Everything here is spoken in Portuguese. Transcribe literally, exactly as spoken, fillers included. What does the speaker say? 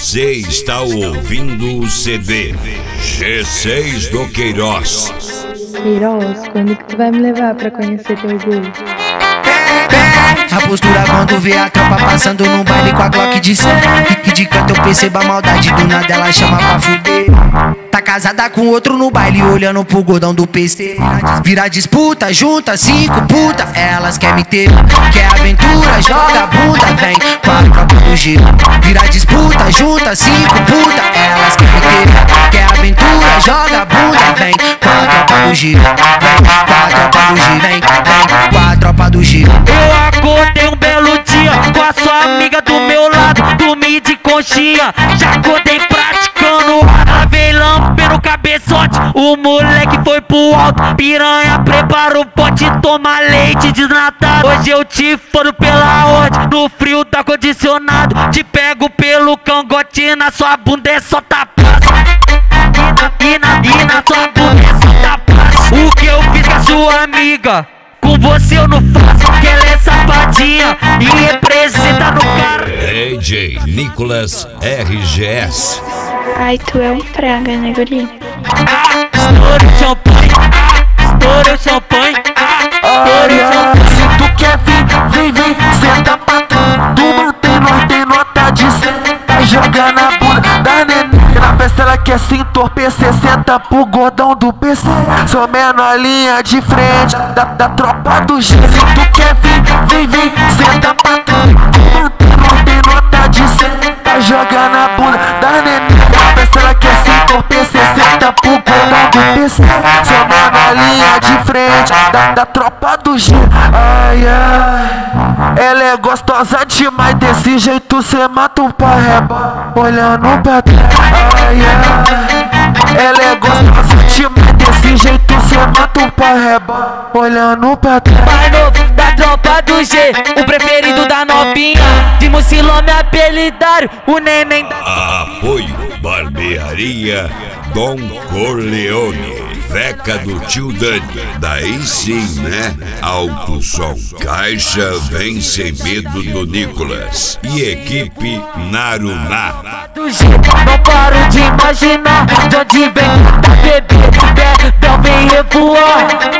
Você está ouvindo o C D G seis do Queiroz. Queiroz, quando que tu vai me levar pra conhecer teu orgulho? A postura quando vê a tropa passando num baile com a Glock de cem. E de canto eu percebo a maldade, do nada ela chama pra fuder. Tá casada com outro no baile, olhando pro gordão do P C. Vira disputa, junta cinco puta, elas querem me ter. Quer aventura, joga a bunda, vem com a tropa do G. Vira disputa, junta cinco puta, elas querem me ter. Quer aventura, joga a bunda, vem com a tropa do G. Vem com a tropa do G, vem, vem com a tropa do G. Eu acordei um belo dia com a sua amiga do meu lado, dormi de conchinha, já acordei praticando. Ela veio lampendo cabeçote, o moleque foi pro alto. Piranha prepara o pote, toma leite desnatado. Hoje eu te fodo pela ordem, no frio tá condicionado. Te pego pelo cangote, na sua bunda é só tapaço. E na, e na sua bunda é só tapaço. O que eu fiz com a sua amiga, com você eu não faço, que ela é safadinha e representa no carro. D J Nicolas R G S. Ai, tu é um praga, né, guri? Ah, estoura o champanhe, ah, estoura o champanhe, ah, estoura o champanhe. Se tu quer vir, vem, vem, senta pra tu. Tu mantém, nós tem nota de cem. Tá jogando a bunda da neném. Na festa ela quer se entorpecer, senta pro gordão do P C. Sou menor linha de frente da, da tropa do G. Se tu quer vir, vem, vem, senta pra tu. Tu mantém, nós tem nota de cem. Tá jogando a bunda da neném. Na festa ela quer se entorpecer, senta pro gordão do P C. Sou menor linha de frente da, da tropa do G. Ai, ai, ela é gostosa demais, desse jeito cê mata um parreba, olhando pra trás. Ai, ai, ela é gostosa demais, desse jeito cê mata um parreba, olhando pra trás. Mais novo da tropa do G, o preferido da novinha. De Mucilome apelidário, o neném da... Apoio Barbearia Dom Corleone, Veca do tio Dani. Daí sim, né? Alto som. Caixa Vem Sem Medo do Nicolas e equipe Naruná. do G, não paro de imaginar de onde vem da bebê. Bel vem revoar.